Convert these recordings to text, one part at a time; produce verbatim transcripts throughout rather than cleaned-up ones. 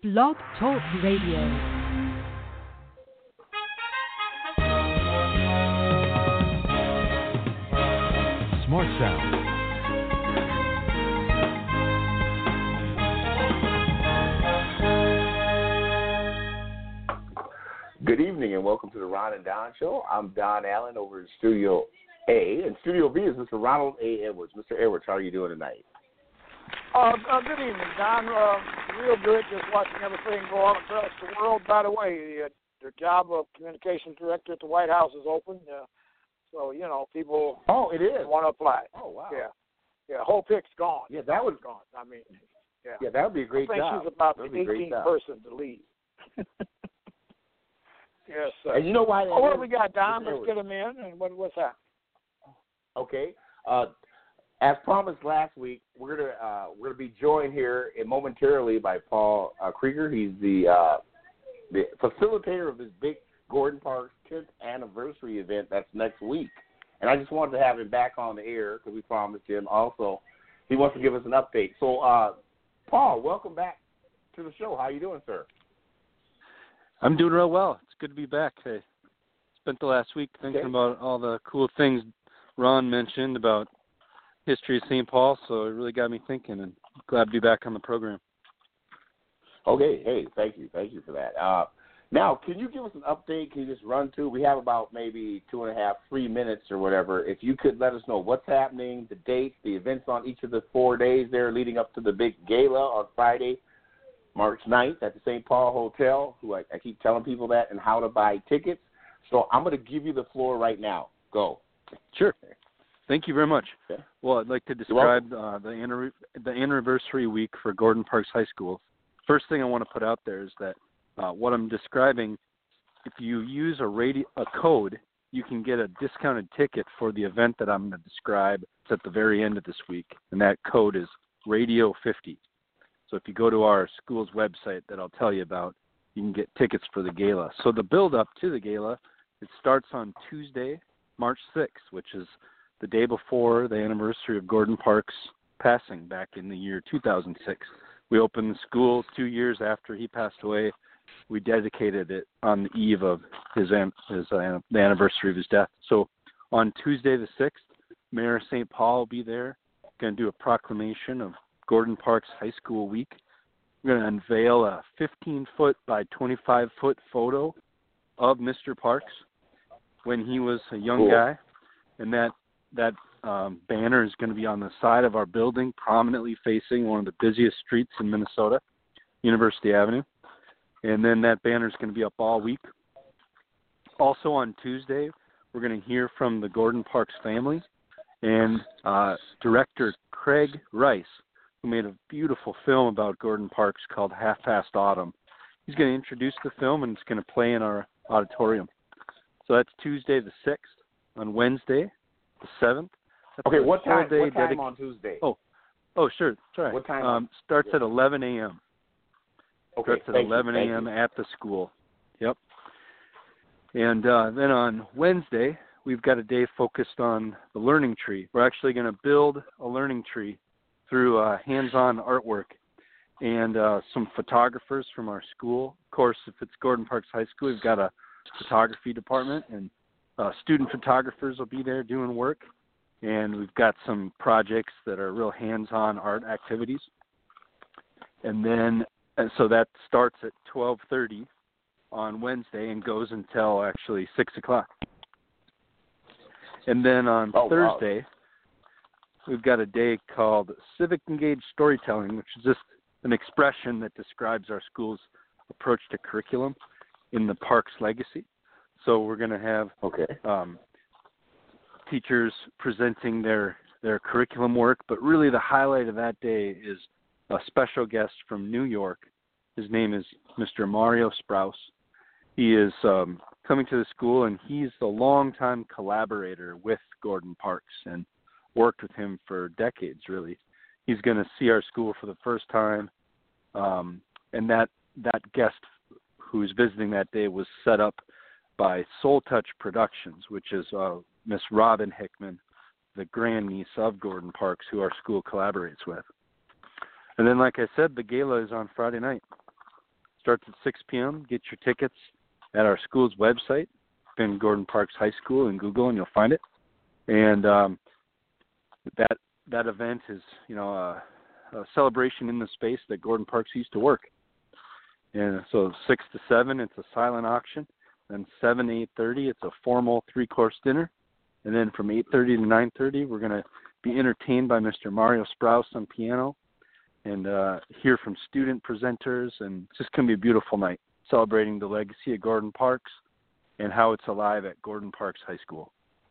Blog Talk Radio. Smart Sound. Good evening and welcome to the Ron and Don Show. I'm Don Allen over in Studio A, and Studio B is Mister Ronald A. Edwards. Mister Edwards, how are you doing tonight? Uh, uh, good evening, Don. Uh, real good, just watching everything go on across the world. By the way, the, the job of communications director at the White House is open, uh, so, you know, people oh, it is. want to apply. Oh, wow. Yeah, yeah, whole pick's gone. Yeah, that was gone. I mean, yeah. Yeah, that would be a great I think job. she's about the eighteenth person to leave. Yes, sir. And you know why? Oh, what do we got, Don? Mister Let's get him in. And what, what's that? Okay. Uh, as promised last week, we're gonna uh, we're gonna be joined here momentarily by Paul uh, Krieger. He's the uh, the facilitator of this big Gordon Parks tenth anniversary event that's next week. And I just wanted to have him back on the air because we promised him. Also, he wants to give us an update. So, uh, Paul, welcome back to the show. How you doing, sir? I'm doing real well. It's good to be back. I spent the last week thinking okay. about all the cool things Ron mentioned about history of Saint Paul, so it really got me thinking, and glad to be back on the program. Okay. Hey, thank you. Thank you for that. Uh, now, can you give us an update? Can you just run through? We have about maybe two and a half, three minutes or whatever. If you could let us know what's happening, the dates, the events on each of the four days there leading up to the big gala on Friday, March ninth at the Saint Paul Hotel, who I, I keep telling people that, and how to buy tickets. So I'm going to give you the floor right now. Go. Sure. Thank you very much. Okay. Well, I'd like to describe uh, the, anniversary, the anniversary week for Gordon Parks High School. First thing I want to put out there is that uh, what I'm describing, if you use a, radio, a code, you can get a discounted ticket for the event that I'm going to describe. It's at the very end of this week, and that code is radio fifty. So if you go to our school's website that I'll tell you about, you can get tickets for the gala. So the build-up to the gala, it starts on Tuesday, March sixth, which is the day before the anniversary of Gordon Parks' passing back in the year two thousand six. We opened the school two years after he passed away. We dedicated it on the eve of his, his uh, the anniversary of his death. So on Tuesday the sixth, Mayor Saint Paul will be there, going to do a proclamation of Gordon Parks High School Week. We're going to unveil a fifteen-foot by twenty-five-foot photo of Mister Parks when he was a young cool. guy, and that that um, banner is going to be on the side of our building, prominently facing one of the busiest streets in Minnesota, University Avenue. And then that banner is going to be up all week. Also on Tuesday, we're going to hear from the Gordon Parks family and uh, director Craig Rice, who made a beautiful film about Gordon Parks called Half Past Autumn. He's going to introduce the film, and it's going to play in our auditorium. So that's Tuesday the sixth. On Wednesday, the seventh. Okay, what time, day what time dedic- on Tuesday? Oh, oh, sure. Sorry. What time? Um, starts at eleven a.m. Okay, starts at thank eleven a.m. you. at the school. Yep. And uh, then on Wednesday, we've got a day focused on the learning tree. We're actually going to build a learning tree through uh, hands-on artwork and uh, some photographers from our school. Of course, if it's Gordon Parks High School, we've got a photography department, and uh, student photographers will be there doing work. And we've got some projects that are real hands-on art activities. And then, and so that starts at twelve thirty on Wednesday and goes until actually six o'clock. And then on oh, Thursday, wow. we've got a day called Civic Engaged Storytelling, which is just an expression that describes our school's approach to curriculum in the Parks legacy. So we're going to have okay. um, teachers presenting their, their curriculum work, but really the highlight of that day is a special guest from New York. His name is Mister Mario Sprouse. He is um, coming to the school, and he's a longtime collaborator with Gordon Parks and worked with him for decades, really. He's going to see our school for the first time, um, and that, that guest who's visiting that day was set up by Soul Touch Productions, which is uh, Miss Robin Hickman, the grandniece of Gordon Parks, who our school collaborates with. And then, like I said, the gala is on Friday night. starts at six p.m. Get your tickets at our school's website, in Gordon Parks High School, and Google, and you'll find it. And um, that that event is, you know, a, a celebration in the space that Gordon Parks used to work. And so six to seven, it's a silent auction. Then seven to eight thirty, it's a formal three-course dinner. And then from eight thirty to nine thirty, we're going to be entertained by Mister Mario Sprouse on piano and uh, hear from student presenters. And it's just going to be a beautiful night, celebrating the legacy of Gordon Parks and how it's alive at Gordon Parks High School.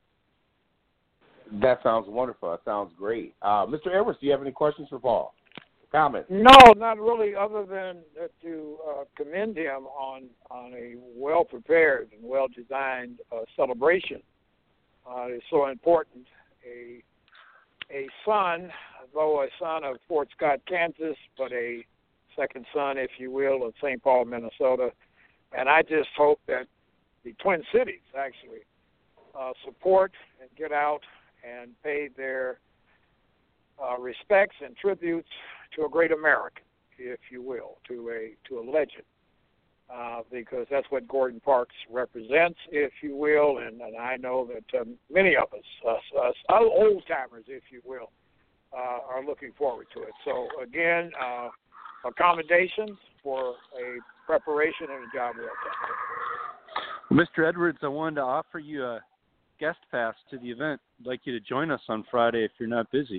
That sounds wonderful. That sounds great. Uh, Mister Edwards, do you have any questions for Paul? Comments? No, not really, other than uh, to uh, commend him on, on a well-prepared and well-designed uh, celebration. Uh, it's so important. A a son, though a son of Fort Scott, Kansas, but a second son, if you will, of Saint Paul, Minnesota. And I just hope that the Twin Cities actually uh, support and get out and pay their uh, respects and tributes to a great American, if you will, to a to a legend, uh, because that's what Gordon Parks represents, if you will, and, and I know that um, many of us, us, us old-timers, if you will, uh, are looking forward to it. So, again, uh, accommodations for a preparation and a job well done. Mister Edwards, I wanted to offer you a guest pass to the event. I'd like you to join us on Friday if you're not busy.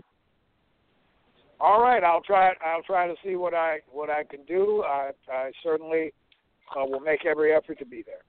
All right, I'll try. I'll try to see what I what I can do. I, I certainly uh, will make every effort to be there.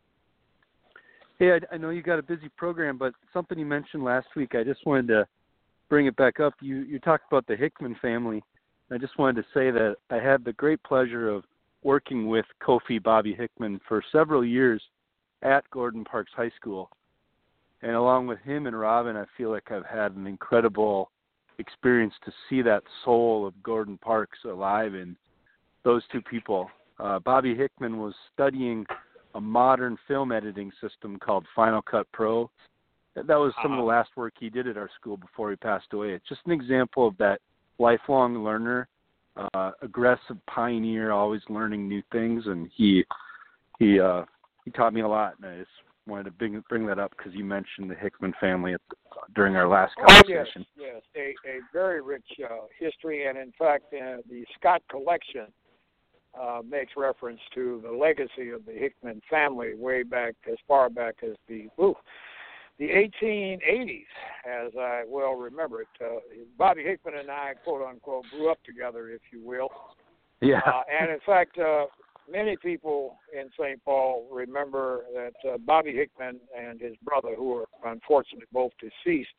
Hey, I, I know you got a busy program, but something you mentioned last week, I just wanted to bring it back up. You you talked about the Hickman family. I just wanted to say that I had the great pleasure of working with Kofi Bobby Hickman for several years at Gordon Parks High School. And along with him and Robin, I feel like I've had an incredible experience to see that soul of Gordon Parks alive in those two people. Uh, Bobby Hickman was studying a modern film editing system called Final Cut Pro. That was some of the last work he did at our school before he passed away. It's just an example of that lifelong learner, uh, aggressive pioneer, always learning new things, and he he uh, he taught me a lot, and I just wanted to bring, bring that up because you mentioned the Hickman family at the, during our last conversation. Oh, yes, yes. A, a very rich uh, history, and in fact, uh, the Scott collection uh, makes reference to the legacy of the Hickman family way back, as far back as the ooh, the eighteen eighties, as I well remember it. Uh, Bobby Hickman and I, quote unquote, grew up together, if you will. Yeah. Uh, and in fact, uh, many people in Saint Paul remember that uh, Bobby Hickman and his brother, who are unfortunately both deceased,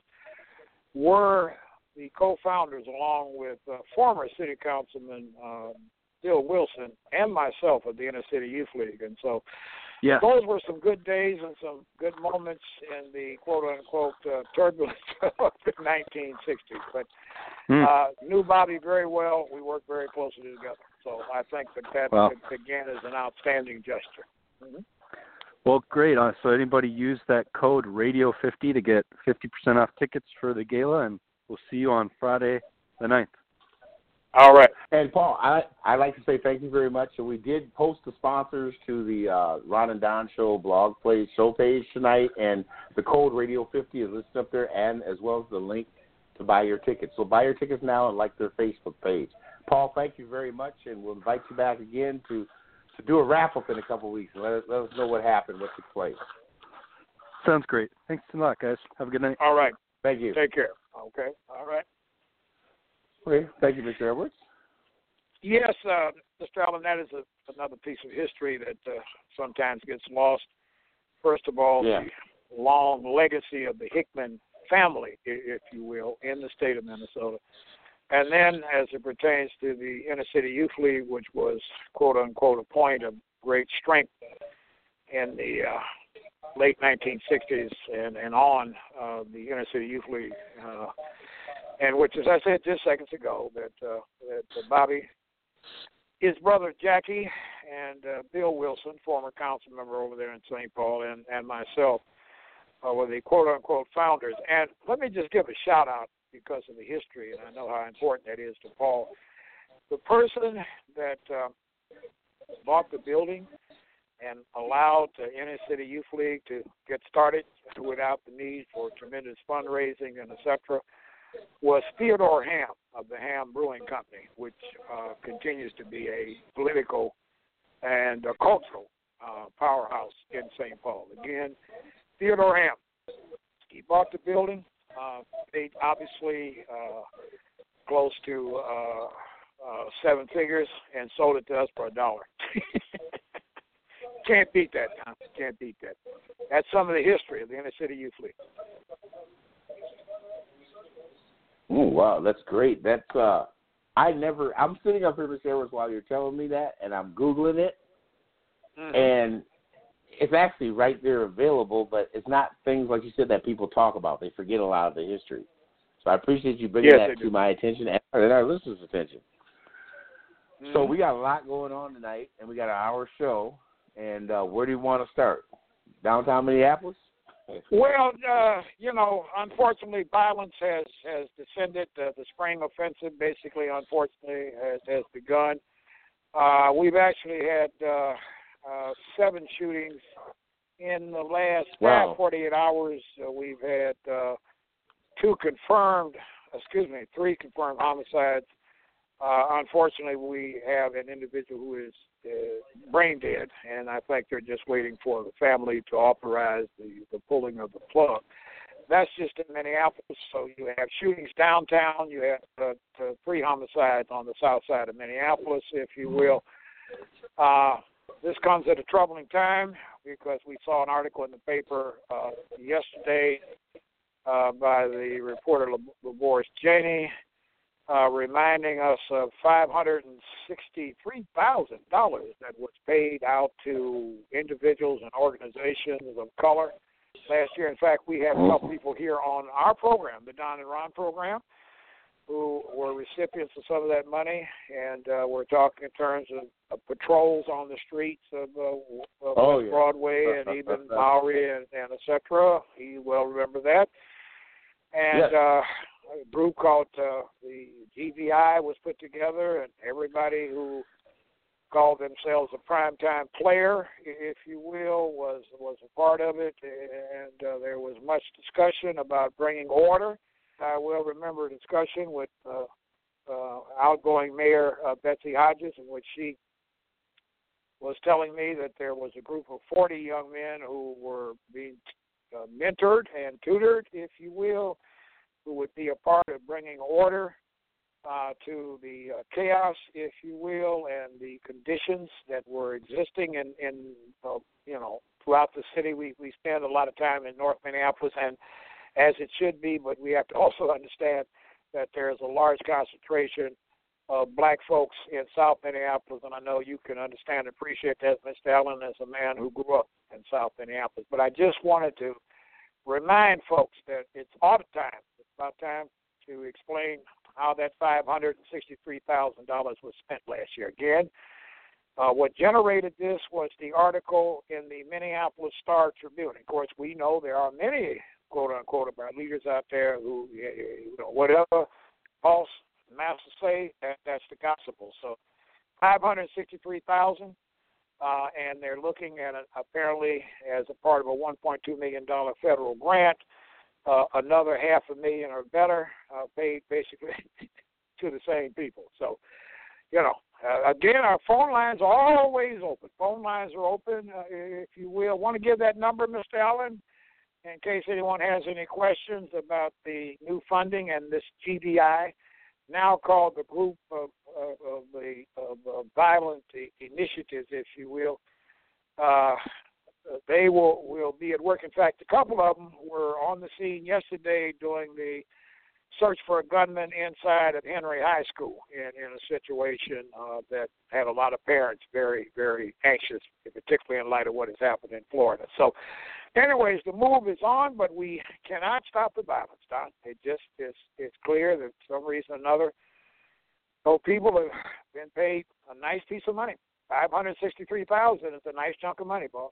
were the co-founders, along with uh, former city councilman uh, Bill Wilson and myself, of the Inner City Youth League. And so yeah. those were some good days and some good moments in the quote-unquote uh, turbulence of the nineteen sixties. But mm. uh, knew Bobby very well. We worked very closely together. So I think that that, wow. again, is an outstanding gesture. Mm-hmm. Well, great. Uh, so anybody use that code radio fifty to get fifty percent off tickets for the gala, and we'll see you on Friday the ninth. All right. And, Paul, I, I'd like to say thank you very much. So we did post the sponsors to the uh, Ron and Don Show blog page, show page tonight, and the code radio fifty is listed up there, and as well as the link to buy your tickets. So buy your tickets now and like their Facebook page. Paul, thank you very much, and we'll invite you back again to, to do a wrap-up in a couple of weeks and let us, let us know what happened, what took place. Sounds great. Thanks a lot, guys. Have a good night. All right. Thank you. Take care. Okay. All right. Okay. Thank you, Mister Edwards. Yes, uh, Mister Allen, that is a, another piece of history that uh, sometimes gets lost. First of all, yeah. the long legacy of the Hickman family, if you will, in the state of Minnesota. And then as it pertains to the Inner City Youth League, which was, quote-unquote, a point of great strength in the uh, late nineteen sixties and, and on, uh, the Inner City Youth League, uh, and which, as I said just seconds ago, that, uh, that uh, Bobby, his brother Jackie, and uh, Bill Wilson, former council member over there in Saint Paul, and, and myself uh, were the quote-unquote founders. And let me just give a shout-out because of the history, and I know how important that is to Paul. The person that uh, bought the building and allowed the Inner City Youth League to get started without the need for tremendous fundraising and et cetera, was Theodore Ham of the Ham Brewing Company, which uh, continues to be a political and a cultural uh, powerhouse in Saint Paul. Again, Theodore Ham, he bought the building, uh, paid obviously uh, close to uh, uh, seven figures, and sold it to us for a dollar. Can't beat that, Tom. Can't beat that. That's some of the history of the Inner City Youth League. Oh, wow, that's great. That's uh, I never. I'm sitting up here, Mister Edwards, while you're telling me that, and I'm googling it, mm-hmm. and it's actually right there available. But it's not things like you said that people talk about. They forget a lot of the history. So I appreciate you bringing yes, that to my attention and our listeners' attention. Mm-hmm. So we got a lot going on tonight, and we got an hour show. And uh, where do you want to start? Downtown Minneapolis? Well, uh, you know, unfortunately, violence has, has descended. Uh, the spring offensive, basically, unfortunately, has, has begun. Uh, we've actually had uh, uh, seven shootings in the last wow. forty-eight hours. Uh, we've had uh, two confirmed, excuse me, three confirmed homicides. Uh, unfortunately, we have an individual who is uh, brain dead, and I think they're just waiting for the family to authorize the, the pulling of the plug. That's just in Minneapolis. So you have shootings downtown. You have uh, three homicides on the south side of Minneapolis, if you will. Uh, this comes at a troubling time because we saw an article in the paper uh, yesterday uh, by the reporter LaBoris Janey, Uh, reminding us of five hundred sixty-three thousand dollars that was paid out to individuals and organizations of color last year. In fact, we had a couple people here on our program, the Don and Ron program, who were recipients of some of that money, and uh, we're talking in terms of, of patrols on the streets of, uh, of oh, West yeah. Broadway and even Bowery and, and et cetera. You well remember that. And yes. uh, a group called uh, the G V I was put together, and everybody who called themselves a primetime player, if you will, was was a part of it. And uh, there was much discussion about bringing order. I will remember a discussion with uh, uh, outgoing Mayor uh, Betsy Hodges, in which she was telling me that there was a group of forty young men who were being uh, mentored and tutored, if you will, who would be a part of bringing order uh, to the uh, chaos, if you will, and the conditions that were existing in, in uh, you know, throughout the city. We, we spend a lot of time in North Minneapolis, and as it should be, but we have to also understand that there is a large concentration of black folks in South Minneapolis, and I know you can understand and appreciate that, Mister Allen, as a man who grew up in South Minneapolis. But I just wanted to remind folks that it's audit time. It's about time to explain how that five hundred sixty-three thousand dollars was spent last year. Again, uh, what generated this was the article in the Minneapolis Star Tribune. Of course, we know there are many, quote-unquote, of our leaders out there who, you know, whatever false masters say, that, that's the gospel. So five hundred sixty-three thousand dollars. Uh, and they're looking at it apparently as a part of a one point two million dollars federal grant, uh, another half a million or better uh, paid basically to the same people. So, you know, uh, again, our phone lines are always open. Phone lines are open, uh, if you will. Want to give that number, Mister Allen, in case anyone has any questions about the new funding and this G V I, now called the Group of, of, of the of, of Violent Initiatives, if you will. Uh, they will, will be at work. In fact, a couple of them were on the scene yesterday doing the search for a gunman inside of Henry High School in, in a situation uh, that had a lot of parents very, very anxious, particularly in light of what has happened in Florida. So, anyways, the move is on, but we cannot stop the violence, Don. It just is it's clear that for some reason or another, those people have been paid a nice piece of money. five hundred sixty-three thousand dollars is a nice chunk of money, Paul.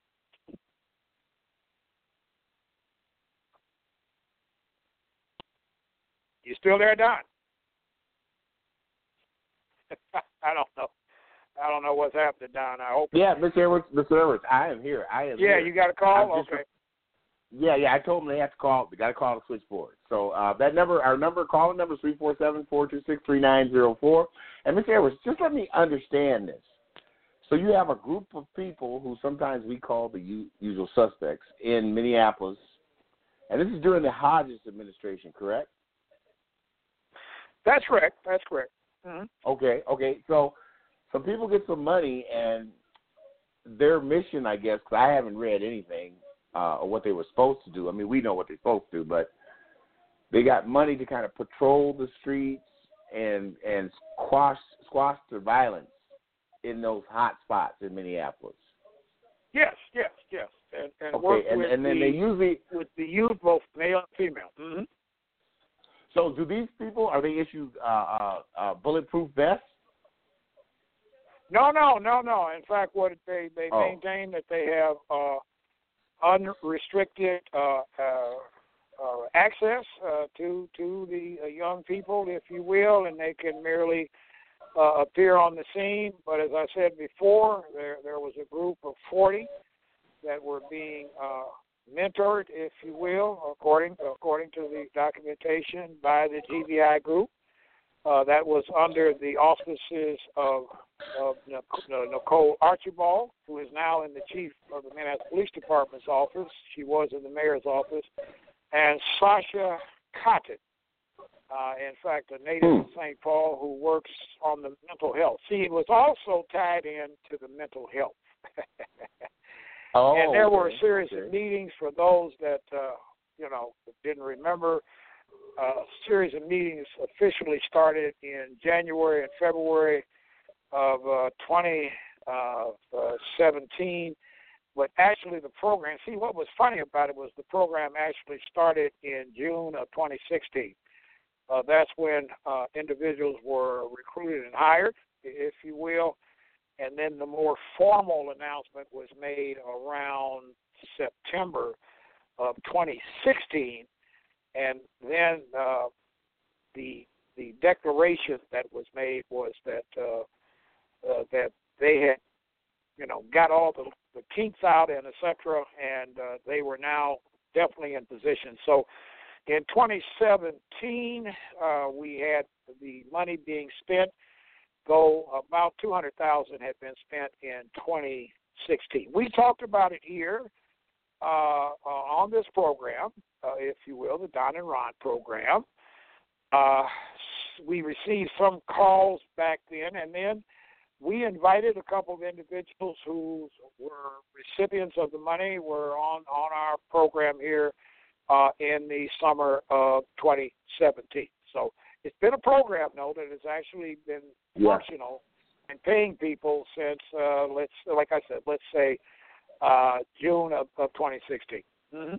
You still there, Don? I don't know. I don't know what's happening, Don. I hope. Yeah, Mister Edwards, Mister Edwards, I am here. I am yeah, here. you got a call? I'm just- Okay. Yeah, yeah, I told them they have to call. They got to call the switchboard. So uh, that number, our number, calling number is three four seven, four two six, three nine zero four. And Mister Edwards, just let me understand this. So you have a group of people who sometimes we call the u- usual suspects in Minneapolis, and this is during the Hodges administration, correct? That's correct. That's correct. Mm-hmm. Okay, okay. So some people get some money, and their mission, I guess, because I haven't read anything, Uh, or what they were supposed to do. I mean, we know what they're supposed to do, but they got money to kind of patrol the streets and and squash squash the violence in those hot spots in Minneapolis. Yes, yes, yes. And, and Okay, work and, with and then the, they usually with the youth, both male and female. Mm-hmm. So, do these people are they issued uh, uh, uh, bulletproof vests? No, no, no, no. In fact, what they they Oh. maintain that they have uh, unrestricted uh, uh, uh, access uh, to to the uh, young people, if you will, and they can merely uh, appear on the scene. But as I said before, there there was a group of forty that were being uh, mentored, if you will, according according to the documentation by the G B I group. Uh, that was under the auspices of, of Nicole Archibald, who is now in the chief of the Minneapolis Police Department's office. She was in the mayor's office. And Sasha Cotton, uh, in fact, a native of Saint Paul who works on the mental health. See, it was also tied in to the mental health. Oh, and there okay. were a series okay. of meetings for those that, uh, you know, didn't remember. A uh, series of meetings officially started in January and February of uh, twenty seventeen. But actually the program, see, what was funny about it was the program actually started in June of twenty sixteen. Uh, that's when uh, individuals were recruited and hired, if you will. And then the more formal announcement was made around September of twenty sixteen. And then uh, the the declaration that was made was that uh, uh, that they had, you know, got all the, the kinks out and et cetera, and uh, they were now definitely in position. So in twenty seventeen, uh, we had the money being spent, though about two hundred thousand dollars had been spent in twenty sixteen. We talked about it here uh, uh, on this program, uh, if you will, the Don and Ron program. Uh, we received some calls back then, and then we invited a couple of individuals who were recipients of the money, were on, on our program here uh, in the summer of twenty seventeen. So it's been a program, though, that has actually been Yeah. functional and paying people since, uh, let's like I said, let's say uh, June of, of twenty sixteen. Mm-hmm.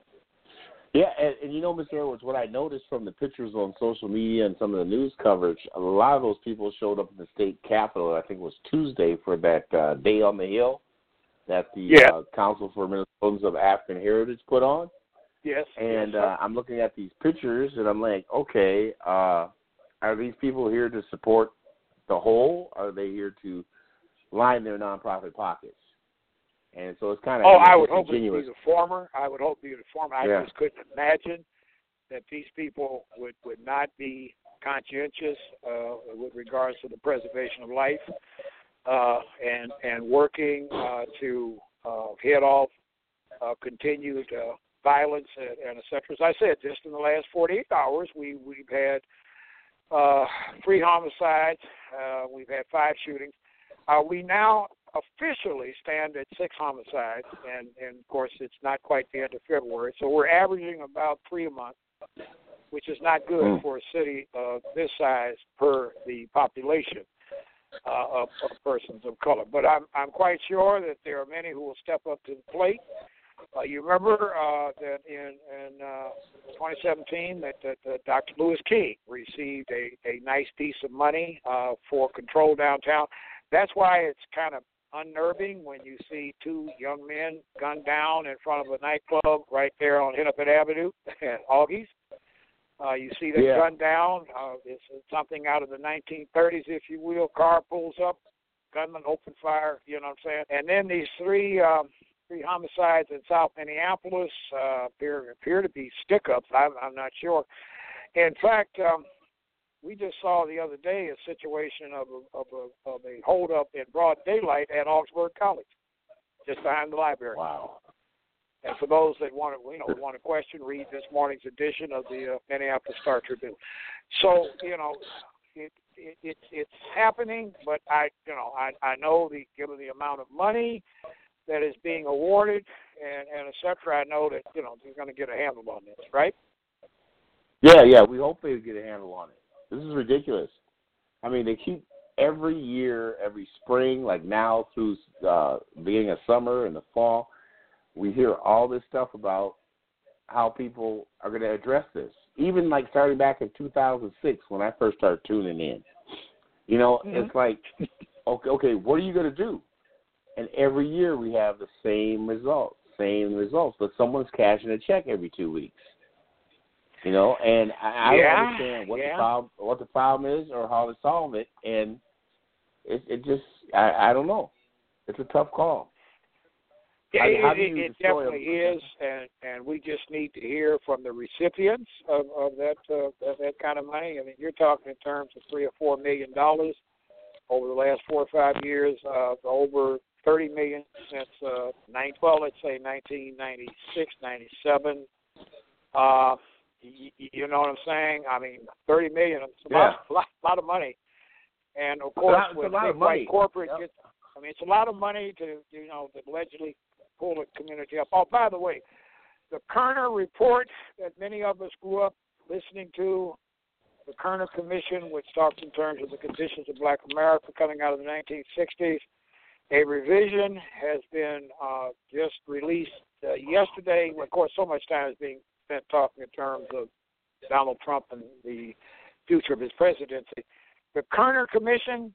Yeah, and, and you know, Mister Edwards, what I noticed from the pictures on social media and some of the news coverage, a lot of those people showed up in the state capitol, I think it was Tuesday, for that uh, Day on the Hill that the Yeah. uh, Council for Minnesotans of African Heritage put on. Yes. And yes, uh, I'm looking at these pictures, and I'm like, okay, uh, are these people here to support the whole? Or are they here to line their nonprofit pockets? And so it's kind of Oh, I would hope it would continuous. be the former. I would hope it would be the former. I Yeah. just couldn't imagine that these people would, would not be conscientious uh, with regards to the preservation of life uh, and and working uh, to uh, head off uh, continued uh, violence and, and et cetera. As I said, just in the last forty-eight hours, we, we've had uh, three homicides. Uh, we've had five shootings. Uh, we now officially stand at six homicides, and, and, of course, it's not quite the end of February. So we're averaging about three a month, which is not good Mm. for a city of this size per the population uh, of, of persons of color. But I'm, I'm quite sure that there are many who will step up to the plate. Uh, you remember uh, that in, in uh, twenty seventeen that, that, that Doctor Louis King received a, a nice piece of money uh, for control downtown. That's why it's kind of unnerving when you see two young men gunned down in front of a nightclub right there on Hennepin Avenue at Augie's. Uh, you see them Yeah. gunned down. Uh, it's something out of the nineteen thirties, if you will. Car pulls up, gunman opened fire. You know what I'm saying? And then these three um, three homicides in South Minneapolis uh, appear appear to be stick-ups. I'm, I'm not sure. In fact, um, we just saw the other day a situation of a, of a, of a hold-up in broad daylight at Augsburg College, just behind the library. Wow. And for those that want to, you know, want to question, read this morning's edition of the uh, Minneapolis Star Tribune. So, you know, it, it, it it's happening, but I, you know, I, I know the given the amount of money that is being awarded and, and et cetera, I know that, you know, they're going to get a handle on this, right? Yeah, yeah. We hope they get a handle on it. This is ridiculous. I mean, they keep every year, every spring, like now through uh, beginning of summer and the fall, we hear all this stuff about how people are going to address this. Even like starting back in two thousand six when I first started tuning in. You know, mm-hmm. It's like, okay, okay, what are you going to do? And every year we have the same results, same results, but someone's cashing a check every two weeks. You know, and I, I yeah, don't understand what yeah. the problem, what the problem is or how to solve it, and it, it just, I, I don't know. It's a tough call. Yeah, how, it, how do it, you it definitely is, and, and we just need to hear from the recipients of, of that uh, of that kind of money. I mean, you're talking in terms of three or four million dollars over the last four or five years, uh, over thirty million since uh, nine, well, let's say nineteen ninety-six, ninety-seven. Uh, you, you know what I'm saying? I mean, thirty million, it's a, yeah. lot, a lot, lot of money. And of course, it's a lot, with it's a lot big of money. white corporate, Yep. gets, I mean, it's a lot of money to, you know, to allegedly pull the community up. Oh, by the way, the Kerner report that many of us grew up listening to, the Kerner Commission, which talks in terms of the conditions of Black America coming out of the nineteen sixties, a revision has been uh, just released uh, yesterday. Of course, so much time is being spent talking in terms of Donald Trump and the future of his presidency. The Kerner Commission,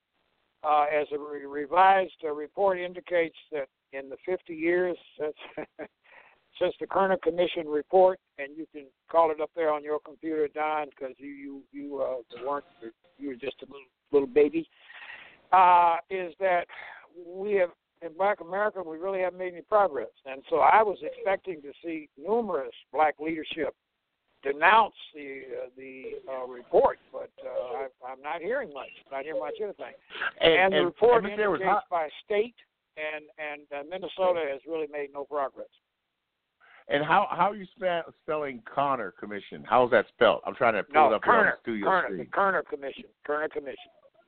uh, as a re- revised uh, report indicates that in the fifty years since, since the Kerner Commission report, and you can call it up there on your computer, Don, because you you you uh, weren't you were just a little little baby, uh, is that we have in Black America we really haven't made any progress, and so I was expecting to see numerous Black leadership denounce the uh, the uh, report, but uh, I, I'm not hearing much. Not hearing much anything. And, and the and, report and indicates hot... by state, and and uh, Minnesota has really made no progress. And how how are you spell, spelling Kerner Commission? How is that spelled? I'm trying to pull no, it up Kerner, here on the studio Kerner, screen. the Kerner Commission. Kerner Commission.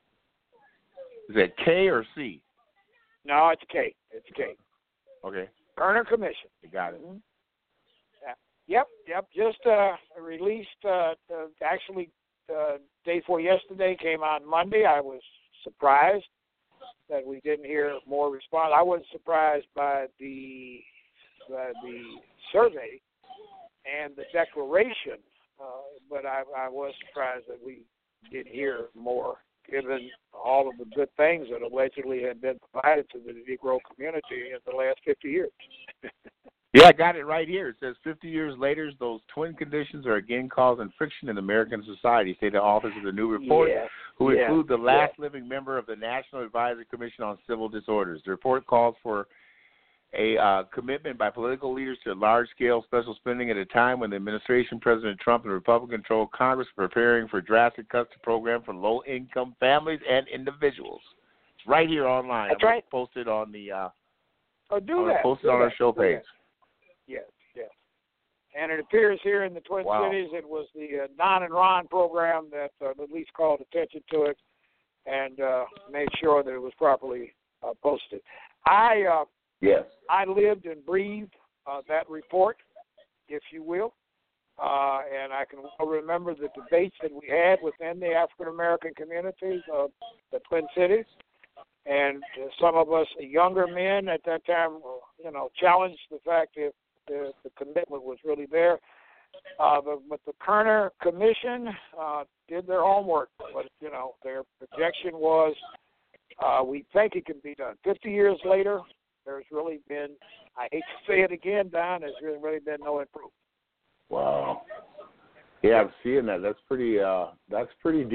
Is it K or C? No, it's K. It's K. Okay. Kerner Commission. You got it. Mm-hmm. Yep, yep. Just uh, released, uh, uh, actually, uh, day before yesterday, came out Monday. I was surprised that we didn't hear more response. I wasn't surprised by the uh, the survey and the declaration, uh, but I, I was surprised that we didn't hear more, given all of the good things that allegedly had been provided to the Negro community in the last fifty years. Yeah, I got it right here. It says fifty years later, those twin conditions are again causing friction in American society, say the authors of the new report, yeah, who yeah, include the last yeah. living member of the National Advisory Commission on Civil Disorders. The report calls for a uh, commitment by political leaders to large-scale special spending at a time when the administration, President Trump, and Republican-controlled Congress are preparing for drastic cuts to program for low-income families and individuals. It's right here online. That's I'm right. Posted on the. Uh, oh, do I'm that. Posted do on that. our show do page. That. Yes, yes. And it appears here in the Twin Wow. Cities it was the uh, Don and Ron program that uh, at least called attention to it and uh, made sure that it was properly uh, posted. I uh, Yes. I lived and breathed uh, that report, if you will, uh, and I can well remember the debates that we had within the African American communities of the Twin Cities. And uh, some of us younger men at that time, you know, challenged the fact that the, the commitment was really there. Uh, but, but the Kerner Commission uh, did their homework. But, you know, their projection was uh, we think it can be done. Fifty years later, there's really been, I hate to say it again, Don, there's really, really been no improvement. Wow. Yeah, I'm seeing that. That's pretty. Uh, that's pretty deep.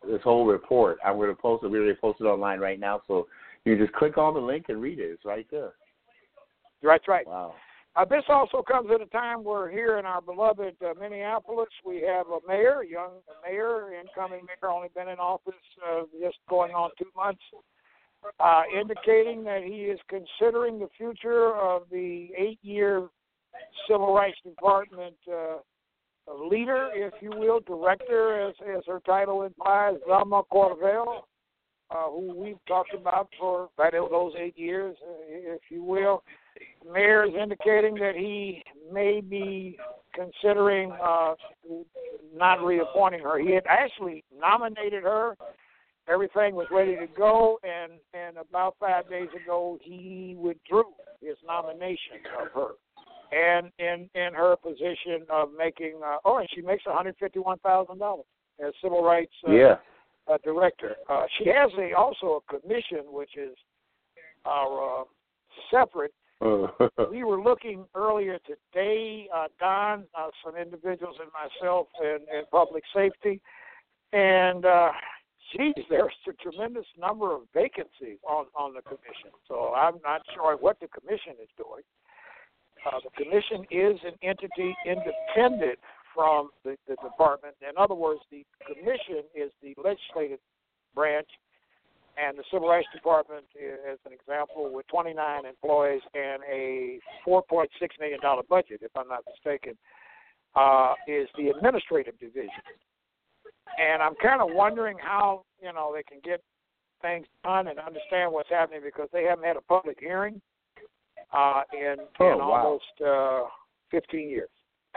this whole report. I'm going to post it. We're going to post it online right now, so you just click on the link and read it. It's right there. That's right. Wow. Uh, this also comes at a time where here in our beloved uh, Minneapolis, we have a mayor, a young mayor, incoming mayor, only been in office uh, just going on two months, uh, indicating that he is considering the future of the eight-year Civil Rights Department uh, leader, if you will, director, as, as her title implies, Velma Corvell, uh, who we've talked about for about those eight years, uh, if you will. The mayor is indicating that he may be considering uh, not reappointing her. He had actually nominated her. Everything was ready to go, and, and about five days ago, he withdrew his nomination of her. And in, in her position of making, uh, oh, and she makes one hundred fifty-one thousand dollars as civil rights uh, yeah. uh, director. Uh, she has a, also a commission, which is uh, uh, separate. We were looking earlier today, uh, Don, uh, some individuals and myself in, in public safety, and uh, geez, there's a tremendous number of vacancies on, on the commission. So I'm not sure what the commission is doing. Uh, the commission is an entity independent from the, the department. In other words, the commission is the legislative branch, and the Civil Rights Department, as an example, with twenty-nine employees and a four point six million dollars budget, if I'm not mistaken, uh, is the administrative division. And I'm kind of wondering how, you know, they can get things done and understand what's happening, because they haven't had a public hearing uh, in, oh, in wow. almost uh, fifteen years.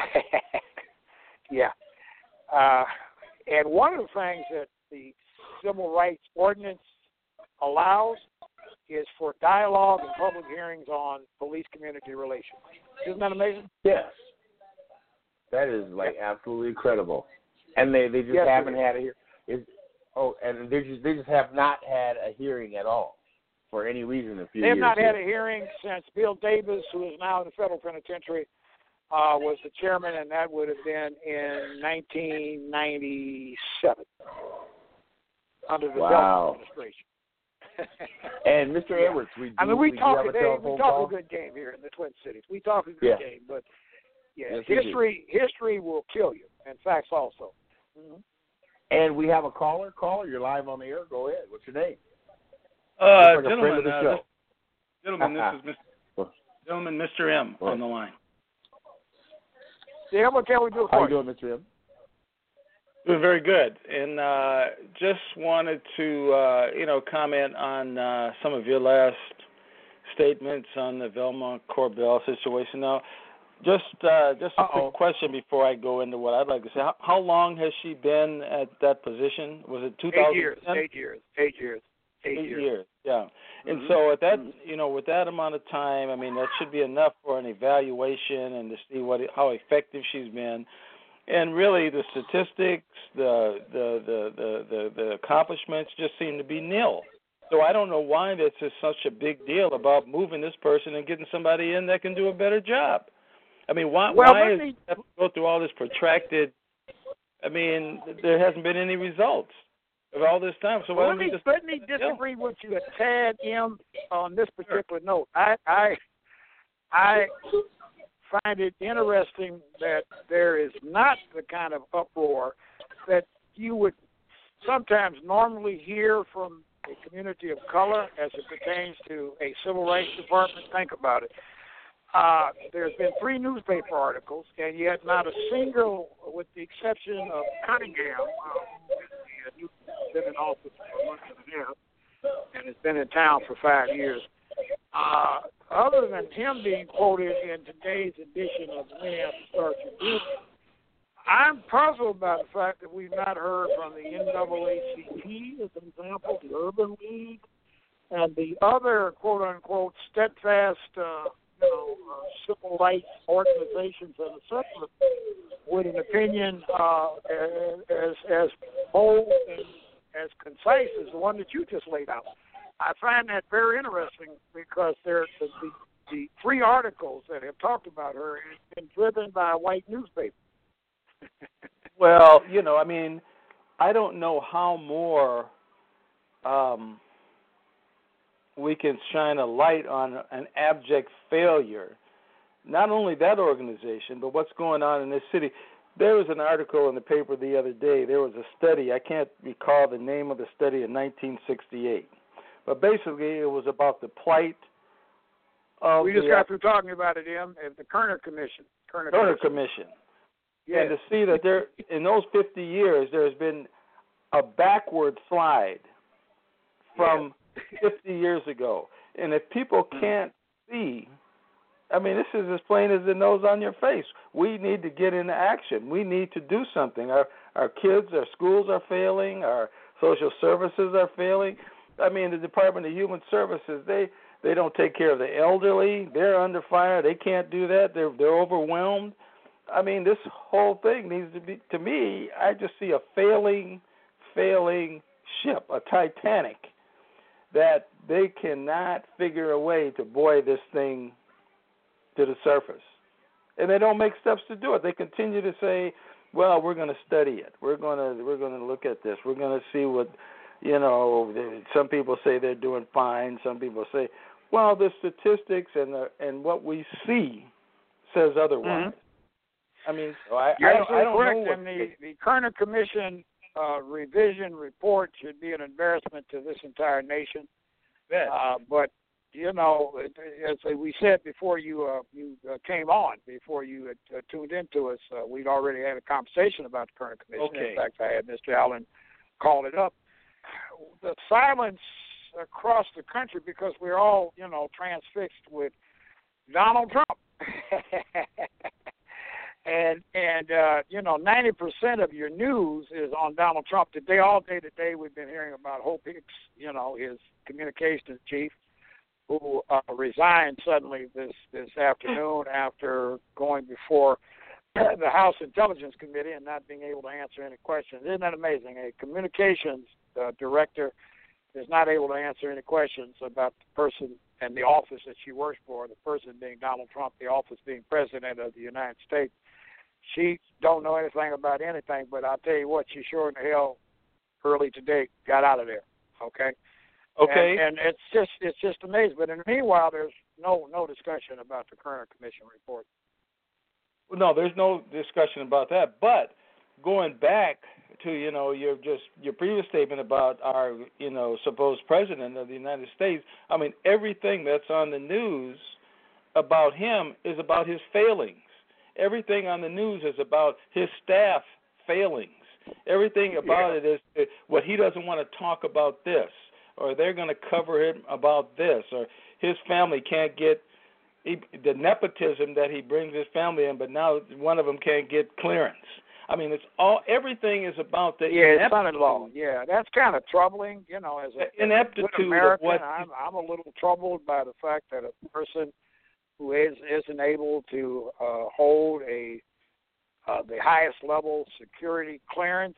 yeah. Uh, and one of the things that the Civil Rights Ordinance allows is for dialogue and public hearings on police-community relations. Isn't that amazing? Yes. That is, like, yeah. absolutely incredible. And they, they just yes, haven't had a hearing. Oh, and they just, they just have not had a hearing at all for any reason. A few they have years not here. had a hearing since Bill Davis, who is now in the federal penitentiary, uh, was the chairman, and that would have been in nineteen ninety-seven under the wow. Delta administration. And Mister yeah. Edwards, we do, I mean, we, we talk, do have a they, telephone we talk call. a good game here in the Twin Cities. We talk a good yeah. game, but yeah, yes, history history will kill you, and facts also. Mm-hmm. And we have a caller. Caller, you're live on the air. Go ahead. What's your name? Uh, like gentlemen, uh, this, gentlemen, this is Mister Gentleman, Mister M what? on the line. Yeah, what can we do for How you? you doing, Mister M? Doing very good, and uh, just wanted to, uh, you know, comment on uh, some of your last statements on the Velma Corvell situation. Now, just uh, just a Uh-oh. quick question before I go into what I'd like to say. How, how long has she been at that position? Was it two thousand ten? Eight years. Eight years. Eight years. Eight, Eight years. years. Yeah. And Mm-hmm. so at that, mm-hmm. you know, with that amount of time, I mean, that should be enough for an evaluation and to see what how effective she's been. And really, the statistics, the the, the the the the accomplishments just seem to be nil. So I don't know why this is such a big deal about moving this person and getting somebody in that can do a better job. I mean, why well, why is me, it have to go through all this protracted? I mean, there hasn't been any results of all this time. So why well, don't let me we just let me disagree with you a tad, M, on this particular note. I I I find it interesting that there is not the kind of uproar that you would sometimes normally hear from a community of color as it pertains to a civil rights department. Think about it. Uh, there's been three newspaper articles, and yet not a single, with the exception of Cunningham, uh, who's been in office for a month and a half and has been in town for five years. Uh, other than him being quoted in today's edition of the Minneapolis Star Tribune, I'm puzzled by the fact that we've not heard from the N double A C P, as an example, the Urban League, and the other quote-unquote steadfast, uh, you know, uh, civil rights organizations and assessment with an opinion uh, as as bold and as concise as the one that you just laid out. I find that very interesting because there the, the the three articles that have talked about her have been driven by a white newspaper. Well, you know, I mean, I don't know how more um, we can shine a light on an abject failure. Not only that organization, but what's going on in this city. There was an article in the paper the other day. There was a study. I can't recall the name of the study in nineteen sixty-eight. But basically, it was about the plight of We just the, got through talking about it, Em, at the Kerner Commission. Kerner, Kerner Commission. Commission. Yes. And to see that there, in those fifty years, there's been a backward slide from yes. fifty years ago. And if people can't see, I mean, this is as plain as the nose on your face. We need to get into action. We need to do something. Our our kids, our schools are failing. Our social services are failing. I mean, the Department of Human Services, they, they don't take care of the elderly. They're under fire. They can't do that. They're they're overwhelmed. I mean, this whole thing needs to be, to me, I just see a failing, failing ship, a Titanic, that they cannot figure a way to buoy this thing to the surface. And they don't make steps to do it. They continue to say, well, we're going to study it. We're going to we're going to look at this. We're going to see what, you know, some people say they're doing fine. Some people say, well, the statistics and the, and what we see says otherwise. Mm-hmm. I mean, so I, You're I don't, I don't correct. know what And the, the Kerner Commission uh, revision report should be an embarrassment to this entire nation. Uh, but, you know, as we said before you uh, you uh, came on, before you had uh, tuned into us, uh, we'd already had a conversation about the Kerner Commission. Okay. In fact, I had Mister Allen call it up. The silence across the country, because we're all, you know, transfixed with Donald Trump. and, and uh, you know, ninety percent of your news is on Donald Trump. Today, all day today, we've been hearing about Hope Hicks, you know, his communications chief, who uh, resigned suddenly this, this afternoon after going before the House Intelligence Committee and not being able to answer any questions. Isn't that amazing? A communications uh, director is not able to answer any questions about the person and the office that she works for, the person being Donald Trump, the office being President of the United States. She don't know anything about anything, but I'll tell you what, she sure in the hell early today got out of there, okay? Okay. And, and it's just it's just amazing. But in the meanwhile, there's no no discussion about the Kerner Commission report. Well, no, there's no discussion about that. But going back to, you know, your just your previous statement about our, you know, supposed president of the United States, I mean, everything that's on the news about him is about his failings. Everything on the news is about his staff failings. Everything about yeah. it is what he doesn't want to talk about this, or they're going to cover him about this, or his family can't get he, the nepotism that he brings his family in, but now one of them can't get clearance. I mean, it's all everything is about the yeah, his son-in-law. Yeah, that's kind of troubling, you know, as a ineptitude good American. Of what I'm I'm a little troubled by the fact that a person who is isn't able to uh, hold a uh, the highest level security clearance,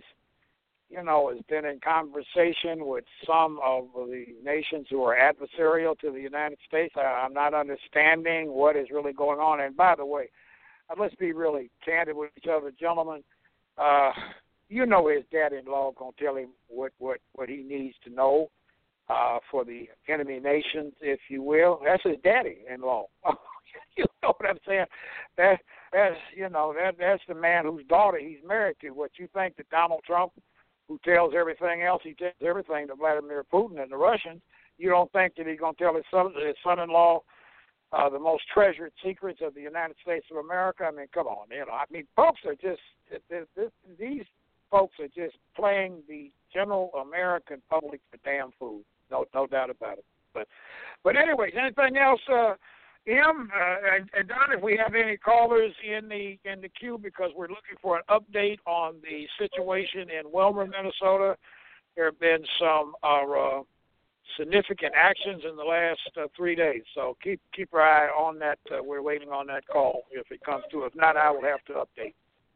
you know, has been in conversation with some of the nations who are adversarial to the United States. I, I'm not understanding what is really going on. And by the way, uh, let's be really candid with each other, gentlemen. Uh, you know his dad-in-law going to tell him what, what, what he needs to know uh, for the enemy nations, if you will. That's his daddy-in-law. You know what I'm saying? That that's you know that that's the man whose daughter he's married to. What you think that Donald Trump, who tells everything else, he tells everything to Vladimir Putin and the Russians, you don't think that he's going to tell his son, his son-in-law uh, the most treasured secrets of the United States of America? I mean, come on, you know. I mean, folks are just this, this, these folks are just playing the general American public for damn food. No, no doubt about it. But, but anyways, anything else? Uh, Em, uh, and, and Don, if we have any callers in the in the queue, because we're looking for an update on the situation in Wilmer, Minnesota. There have been some uh, uh, significant actions in the last uh, three days, so keep keep our eye on that. Uh, we're waiting on that call if it comes to. If not, I will have to update.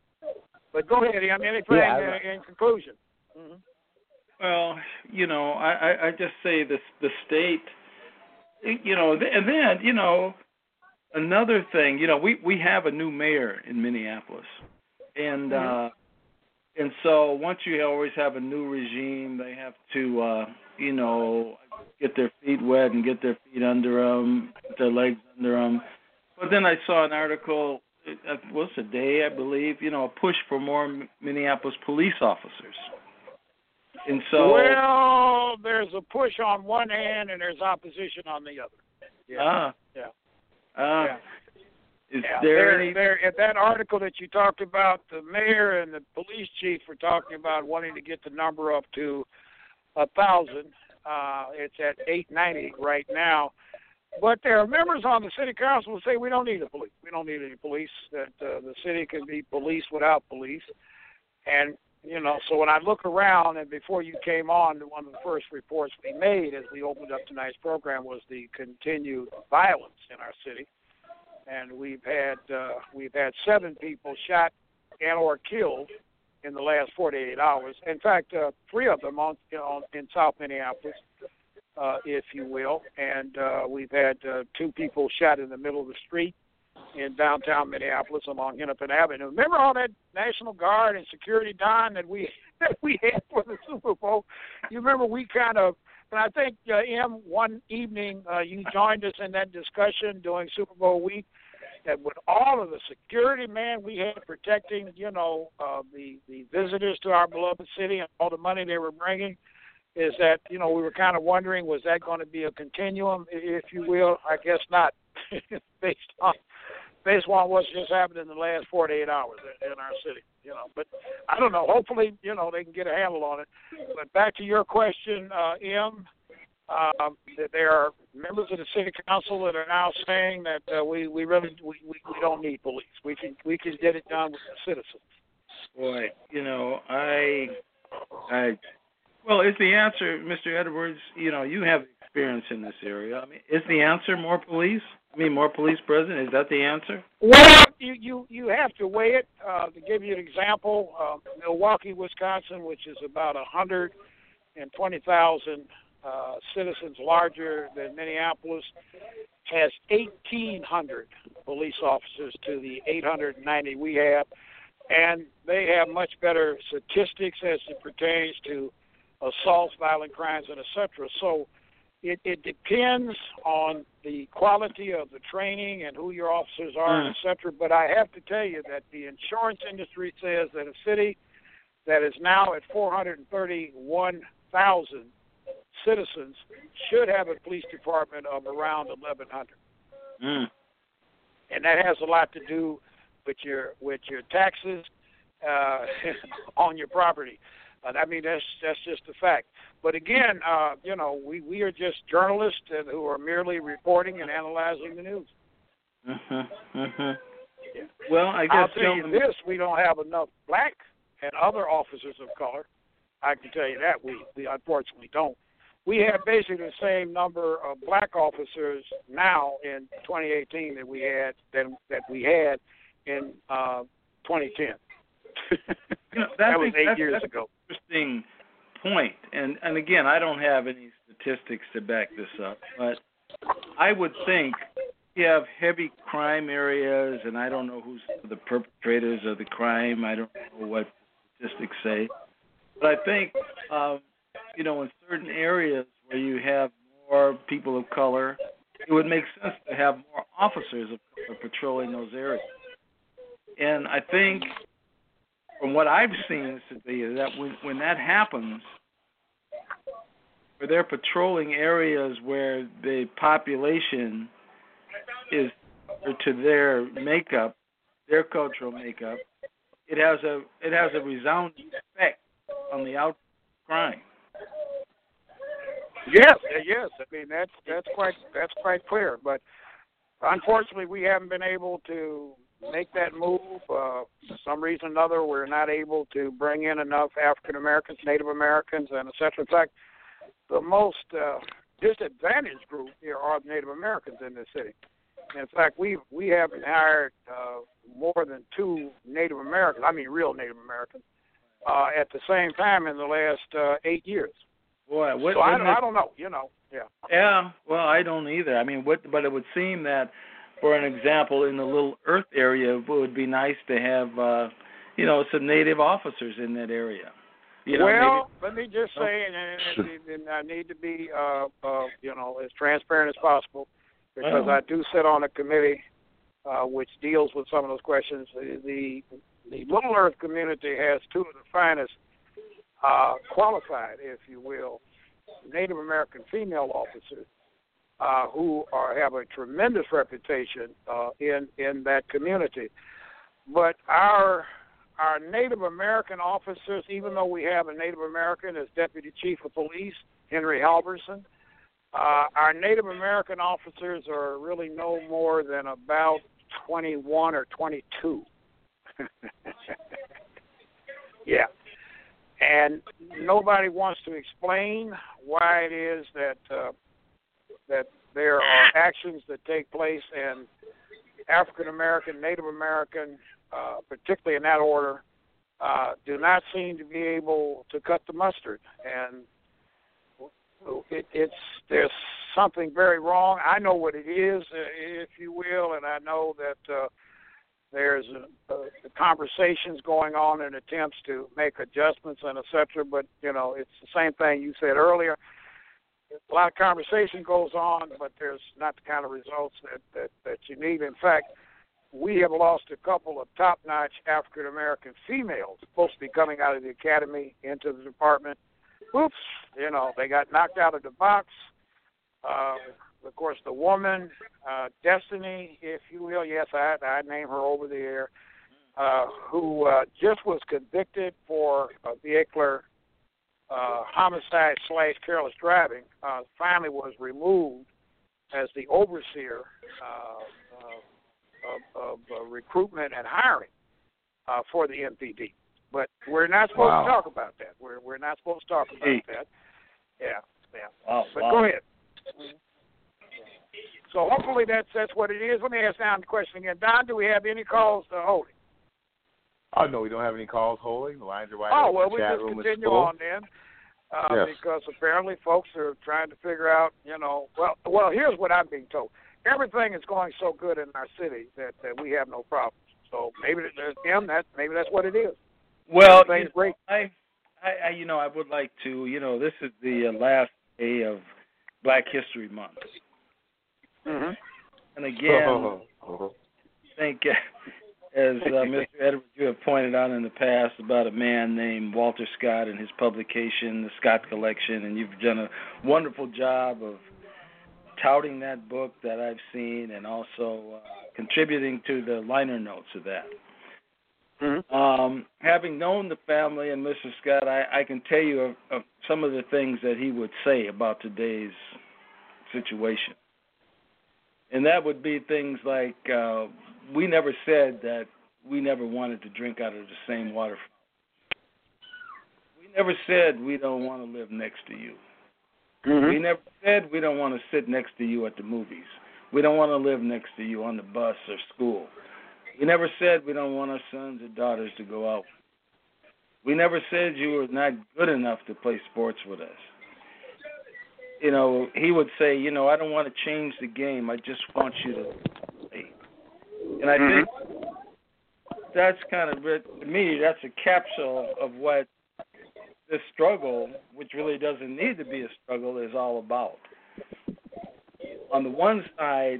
But go ahead, Em. Anything yeah, uh, in conclusion? Mm-hmm. Well, you know, I, I, I just say this: the state. You know, and then, you know, another thing, you know, we, we have a new mayor in Minneapolis. And, uh, and so once you always have a new regime, they have to, uh, you know, get their feet wet and get their feet under them, get their legs under them. But then I saw an article, it was a day, I believe, you know, a push for more Minneapolis police officers. And so, well, there's a push on one hand and there's opposition on the other. Yeah. Ah, yeah. Uh, yeah. Is yeah. there there, any? there, at that article that you talked about, the mayor and the police chief were talking about wanting to get the number up to a thousand. Uh, it's at eight ninety right now. But there are members on the city council who say we don't need a police. We don't need any police. That uh, the city can be police without police. And you know, so when I look around, and before you came on, one of the first reports we made as we opened up tonight's program was the continued violence in our city, and we've had uh, we've had seven people shot and or killed in the last forty-eight hours. In fact, uh, three of them on, you know, in South Minneapolis, uh, if you will, and uh, we've had uh, two people shot in the middle of the street in downtown Minneapolis along Hennepin Avenue. Remember all that National Guard and security, Don, that we that we had for the Super Bowl? You remember we kind of, and I think, uh, M, one evening uh, you joined us in that discussion during Super Bowl week, that with all of the security, man, we had protecting, you know, uh, the, the visitors to our beloved city and all the money they were bringing, is that, you know, we were kind of wondering, was that going to be a continuum, if you will? I guess not, based on based on what's just happened in the last forty-eight hours in our city, you know. But I don't know. Hopefully, you know, they can get a handle on it. But back to your question, uh, M, um, that there are members of the city council that are now saying that uh, we we really we, we, we don't need police. We can we can get it done with the citizens. Boy, you know, I, I, well, is the answer, Mister Edwards? You know, you have experience in this area. I mean, is the answer more police? I mean, more police present? Is that the answer? Well, you, you, you have to weigh it. Uh, to give you an example, uh, Milwaukee, Wisconsin, which is about one hundred twenty thousand uh, citizens larger than Minneapolis, has eighteen hundred police officers to the eight hundred ninety we have, and they have much better statistics as it pertains to assaults, violent crimes, and et cetera. So It, it depends on the quality of the training and who your officers are, mm. et cetera. But I have to tell you that the insurance industry says that a city that is now at four hundred thirty-one thousand citizens should have a police department of around eleven hundred. Mm. And that has a lot to do with your with your taxes uh, on your property. Uh, I mean, that's that's just a fact. But again, uh, you know, we, we are just journalists uh, who are merely reporting and analyzing the news. Mm-hmm. Mm-hmm. Yeah. Well, I guess I'll tell you this: we don't have enough black and other officers of color. I can tell you that we, we unfortunately don't. We have basically the same number of black officers now in twenty eighteen that we had than that we had in uh, twenty ten. You know, that was eight that's, years that's ago. An interesting point, and and again, I don't have any statistics to back this up, but I would think you have heavy crime areas, and I don't know who's the perpetrators of the crime. I don't know what statistics say, but I think um, you know, in certain areas where you have more people of color, it would make sense to have more officers of color patrolling those areas. And I think, from what I've seen, is that when, when that happens, where they're patrolling areas where the population is to their makeup, their cultural makeup, it has a it has a resounding effect on the out crime. Yes, yes. I mean that's that's quite that's quite clear. But unfortunately, we haven't been able to make that move. Uh, for some reason or another, we're not able to bring in enough African Americans, Native Americans, and et cetera. In fact, the most uh, disadvantaged group here are Native Americans in this city. In fact, we we haven't hired uh, more than two Native Americans, I mean real Native Americans, uh, at the same time in the last uh, eight years. Boy, what, so I don't, I don't know, you know, yeah. Yeah, well, I don't either. I mean, what, but it would seem that, for an example, in the Little Earth area, it would be nice to have, uh, you know, some Native officers in that area. You know, well, maybe, let me just say, and, and, and, and I need to be, uh, uh, you know, as transparent as possible, because well, I do sit on a committee uh, which deals with some of those questions. The the Little Earth community has two of the finest, uh, qualified, if you will, Native American female officers uh, who are have a tremendous reputation uh, in in that community. But our Our Native American officers, even though we have a Native American as Deputy Chief of Police, Henry Halverson, uh, our Native American officers are really no more than about twenty-one or twenty-two. Yeah. And nobody wants to explain why it is that uh, that there are actions that take place in African American, Native American, Uh, particularly in that order, uh, do not seem to be able to cut the mustard, and it, it's there's something very wrong. I know what it is, uh, if you will, and I know that uh, there's a, a, conversations going on and attempts to make adjustments and et cetera. But you know, it's the same thing you said earlier. A lot of conversation goes on, but there's not the kind of results that that, that you need. In fact, we have lost a couple of top-notch African-American females supposed to be coming out of the academy into the department. Oops, you know, they got knocked out of the box. Uh, of course, the woman, uh, Destiny, if you will, yes, I, I name her over the air, uh, who uh, just was convicted for a vehicular uh, homicide slash careless driving, uh, finally was removed as the overseer uh, uh, of, of uh, recruitment and hiring uh, for the M P D. But we're not supposed wow. to talk about that. We're we're not supposed to talk about hey. that. Yeah, yeah. Wow, but wow. go ahead. So hopefully that's that's what it is. Let me ask Don the question again. Don, do we have any calls to Holy? Oh no, we don't have any calls, Holy. The lines are wide oh open. well, we Chat just room continue is full. on then. Uh, yes. Because apparently folks are trying to figure out, you know, well, well, here's what I'm being told. Everything is going so good in our city that, that we have no problems. So maybe there's him. That maybe that's what it is. Well, you know, great. I, I, I, you know, I would like to, you know, this is the uh, last day of Black History Month, mm-hmm. and again, I think uh, as uh, Mister Edwards, you have pointed out in the past about a man named Walter Scott and his publication, the Scott Collection, and you've done a wonderful job of touting that book that I've seen and also uh, contributing to the liner notes of that. Mm-hmm. Um, having known the family and Mister Scott, I, I can tell you of, of some of the things that he would say about today's situation. And that would be things like, uh, we never said that we never wanted to drink out of the same water fountain. We never said we don't want to live next to you. Mm-hmm. We never said we don't want to sit next to you at the movies. We don't want to live next to you on the bus or school. We never said we don't want our sons or daughters to go out. We never said you were not good enough to play sports with us. You know, he would say, you know, I don't want to change the game. I just want you to play. And I mm-hmm. think that's kind of, to me, that's a capsule of what this struggle, which really doesn't need to be a struggle, is all about. On the one side,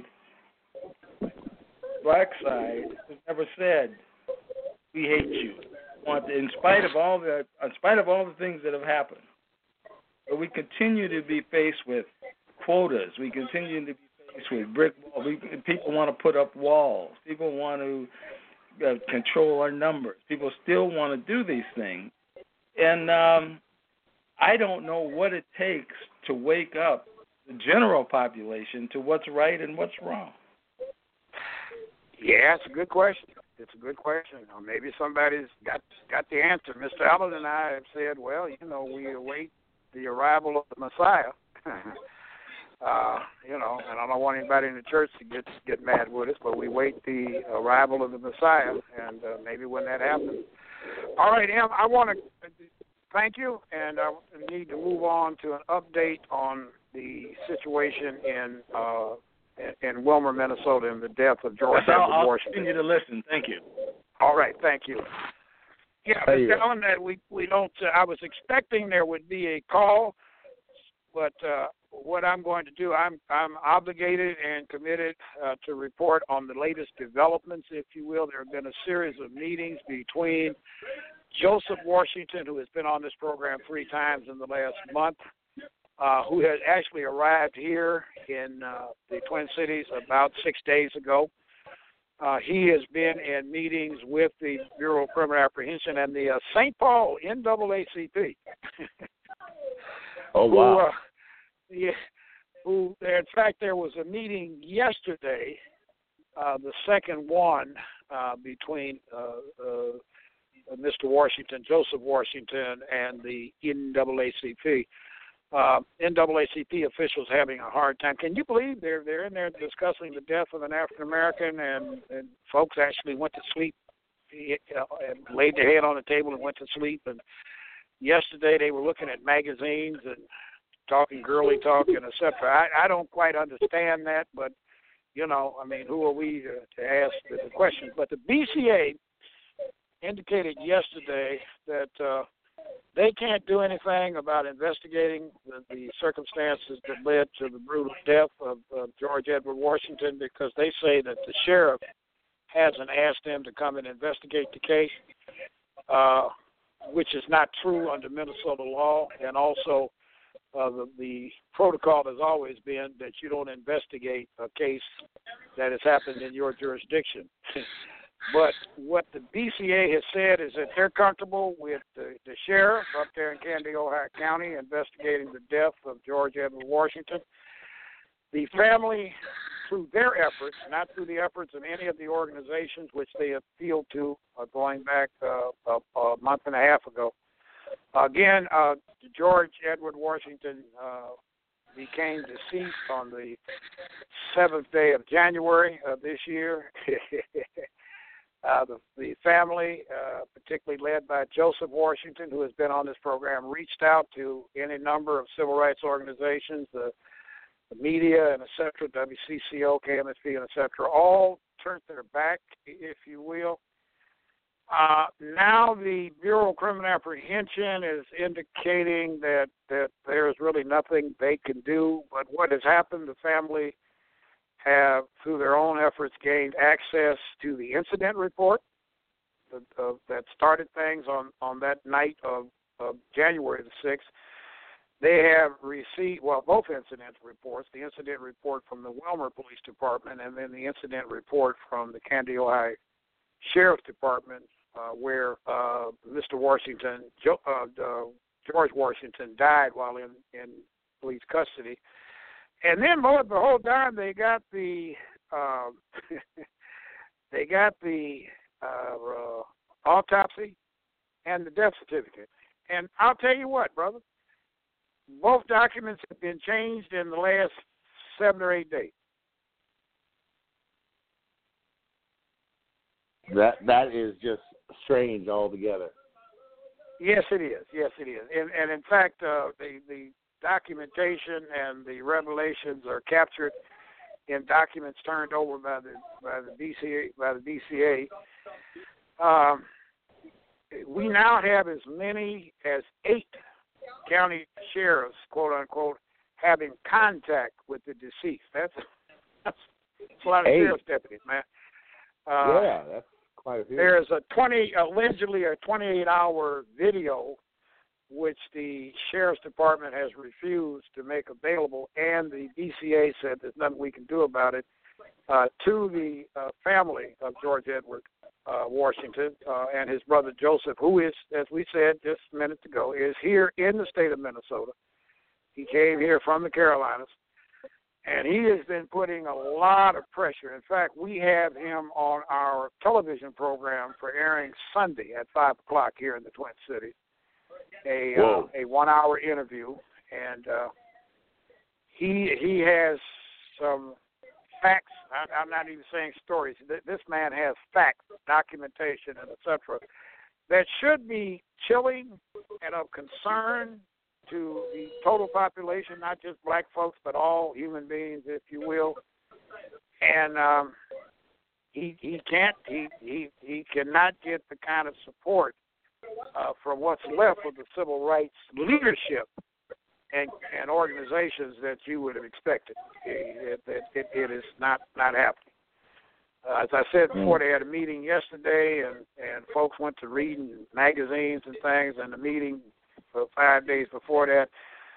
black side has never said we hate you. Want to, in spite of all the, in spite of all the things that have happened, but we continue to be faced with quotas. We continue to be faced with brick walls. We, people want to put up walls. People want to uh, control our numbers. People still want to do these things. And um, I don't know what it takes to wake up the general population to what's right and what's wrong. Yeah, it's a good question. It's a good question. Or maybe somebody's got got the answer. Mister Allen and I have said, well, you know, we await the arrival of the Messiah. uh, you know, and I don't want anybody in the church to get get mad with us, but we wait the arrival of the Messiah, and uh, maybe when that happens. All right, Em, I want to thank you, and I need to move on to an update on the situation in uh, in Wilmer, Minnesota, and the death of George Yes, Edward I'll, Washington. I'll continue to listen. Thank you. All right, thank you. Yeah, Mister Allen, that we we don't. Uh, I was expecting there would be a call, but uh, what I'm going to do, I'm I'm obligated and committed uh, to report on the latest developments, if you will. There have been a series of meetings between Joseph Washington, who has been on this program three times in the last month, uh, who has actually arrived here in uh, the Twin Cities about six days ago. Uh, he has been in meetings with the Bureau of Criminal Apprehension and the uh, Saint Paul N double A C P. Oh, wow. Who, uh, yeah, who, in fact, there was a meeting yesterday, uh, the second one, uh, between uh, uh, Mister Washington, Joseph Washington, and the N double A C P. Uh, N double A C P officials having a hard time. Can you believe they're they're in there discussing the death of an African American, and, and folks actually went to sleep, uh, and laid their head on the table and went to sleep. And yesterday they were looking at magazines and talking girly talk and et cetera. I, I don't quite understand that, but you know, I mean, who are we to, to ask the, the questions? But the B C A indicated yesterday that. Uh, They can't do anything about investigating the, the circumstances that led to the brutal death of, of George Edward Washington because they say that the sheriff hasn't asked them to come and investigate the case, uh, which is not true under Minnesota law. And also uh, the, the protocol has always been that you don't investigate a case that has happened in your jurisdiction. But what the B C A has said is that they're comfortable with the, the sheriff up there in Candiota County investigating the death of George Edward Washington. The family, through their efforts, not through the efforts of any of the organizations which they appealed to uh, going back uh, a, a month and a half ago. Again, uh, George Edward Washington uh, became deceased on the seventh day of January of this year. Uh, the, the family, uh, particularly led by Joseph Washington, who has been on this program, reached out to any number of civil rights organizations, the, the media, and et cetera, W C C O, K M S P, and et cetera, all turned their back, if you will. Uh, now the Bureau of Criminal Apprehension is indicating that, that there is really nothing they can do. But what has happened, the family have, through their own efforts, gained access to the incident report that, uh, that started things on, on that night of, of January the sixth. They have received, well, both incident reports, the incident report from the Wilmer Police Department and then the incident report from the Candiota Sheriff's Department, uh, where uh, Mister Washington, jo- uh, uh, George Washington, died while in, in police custody. And then, lo and behold, darn, they got the uh, they got the uh, uh, autopsy and the death certificate. And I'll tell you what, brother, both documents have been changed in the last seven or eight days. That that is just strange altogether. Yes, it is. Yes, it is. And, and in fact, uh, the the documentation and the revelations are captured in documents turned over by the by the B C A by the B C A. Um, we now have as many as eight county sheriffs, quote unquote, having contact with the deceased. That's that's, that's a lot of eight. sheriff's deputies, man. Uh, yeah, that's quite a few. There's a twenty allegedly a twenty-eight hour video which the Sheriff's Department has refused to make available, and the B C A said there's nothing we can do about it, uh, to the uh, family of George Edward uh, Washington uh, and his brother Joseph, who is, as we said just a minute ago, is here in the state of Minnesota. He came here from the Carolinas, and he has been putting a lot of pressure. In fact, we have him on our television program for airing Sunday at five o'clock here in the Twin Cities. A uh, a one hour interview, and uh, he he has some facts. I, I'm not even saying stories. This man has facts, documentation, and et cetera that should be chilling and of concern to the total population, not just black folks, but all human beings, if you will. And um, he he can't he, he he cannot get the kind of support uh, from what's left of the civil rights leadership and, and organizations that you would have expected. It, it, it, it is not, not happening. Uh, as I said before, they had a meeting yesterday, and, and folks went to reading magazines and things, and the meeting for five days before that,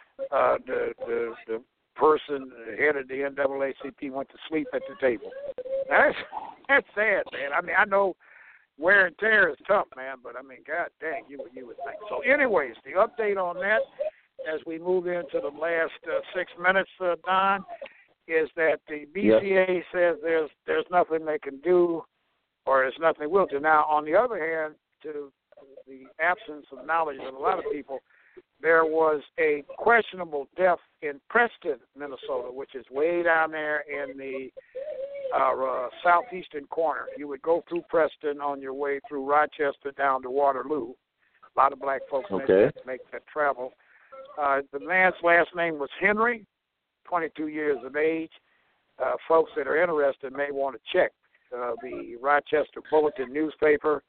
uh, the, the the person, the head of the N double A C P, went to sleep at the table. That's, that's sad, man. I mean, I know wear and tear is tough, man, but, I mean, God dang, you, you would think. So, anyways, the update on that as we move into the last uh, six minutes, uh, Don, is that the B C A yep. says there's there's nothing they can do, or there's nothing they will do. Now, on the other hand, to the absence of knowledge of a lot of people, there was a questionable death in Preston, Minnesota, which is way down there in the uh, uh, southeastern corner. You would go through Preston on your way through Rochester down to Waterloo. A lot of black folks okay. make, that, make that travel. Uh, the man's last name was Henry, twenty-two years of age. Uh, folks that are interested may want to check uh, the Rochester Bulletin newspaper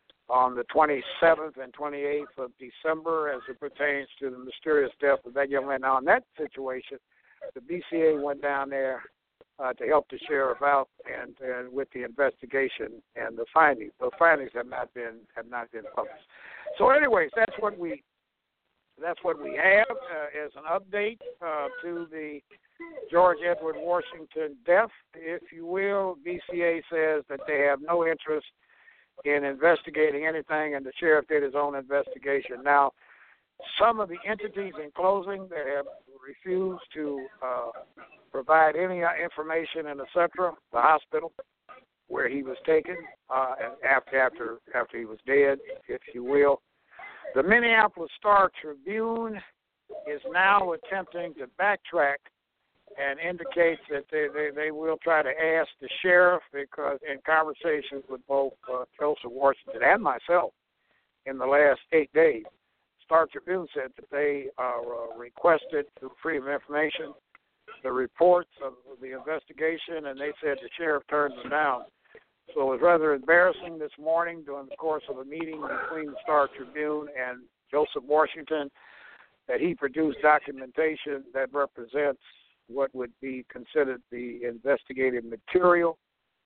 on the twenty-seventh and twenty-eighth of December as it pertains to the mysterious death of that young man. Now, in that situation, the B C A went down there uh, to help the sheriff out and, and with the investigation and the findings. Those findings have not been have not been published. So, anyways, that's what we that's what we have uh, as an update uh, to the George Edward Washington death, if you will. B C A says that they have no interest in investigating anything, and the sheriff did his own investigation. Now, some of the entities in closing that have refused to uh, provide any uh, information, and et cetera, the hospital where he was taken uh, after after after he was dead, if you will. The Minneapolis Star Tribune is now attempting to backtrack and indicates that they, they, they will try to ask the sheriff, because in conversations with both uh, Joseph Washington and myself in the last eight days, Star Tribune said that they uh, requested through Freedom of Information the reports of the investigation, and they said the sheriff turned them down. So it was rather embarrassing this morning during the course of a meeting between the Star Tribune and Joseph Washington that he produced documentation that represents what would be considered the investigative material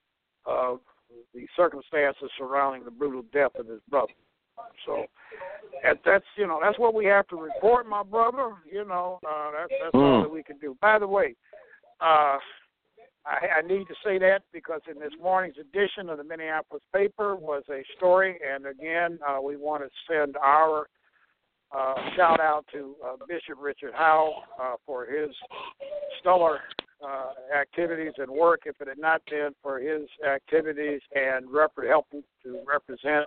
of the circumstances surrounding the brutal death of his brother. So that's, you know, that's what we have to report, my brother. You know, uh, that's, that's mm. all that we can do. By the way, uh, I, I need to say that because in this morning's edition of the Minneapolis paper was a story, and again, uh, we want to send our Uh, shout out to uh, Bishop Richard Howell uh, for his stellar uh, activities and work. If it had not been for his activities and rep- helping to represent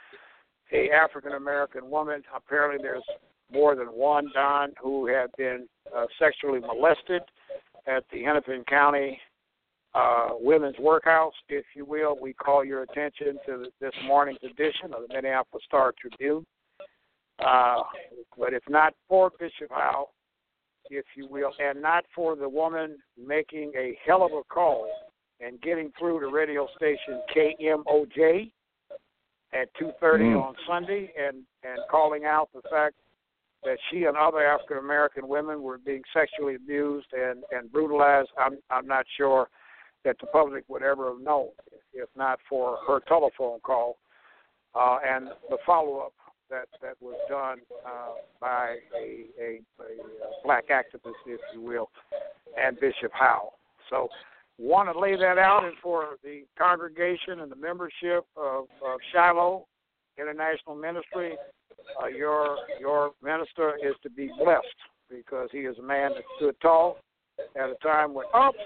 a African American woman, apparently there's more than one, Don, who had been uh, sexually molested at the Hennepin County uh, Women's Workhouse, if you will. We call your attention to this morning's edition of the Minneapolis Star Tribune. Uh, but if not for Bishop Howell, if you will, and not for the woman making a hell of a call and getting through the radio station K M O J at two thirty mm. on Sunday and, and calling out the fact that she and other African American women were being sexually abused and, and brutalized, I'm I'm not sure that the public would ever have known if not for her telephone call uh, and the follow-up that that was done uh, by a, a, a black activist, if you will, and Bishop Howell. So want to lay that out, and for the congregation and the membership of, of Shiloh International Ministry, uh, your your minister is to be blessed because he is a man that stood tall at a time when oops,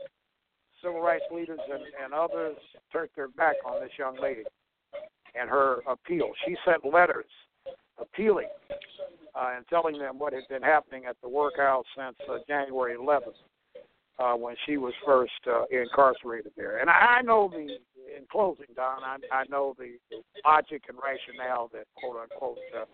civil rights leaders and, and others turned their back on this young lady and her appeal. She sent letters appealing uh, and telling them what had been happening at the workhouse since uh, January eleventh uh, when she was first uh, incarcerated there. And I, I know the, in closing, Don, I, I know the, the logic and rationale that, quote unquote, uh,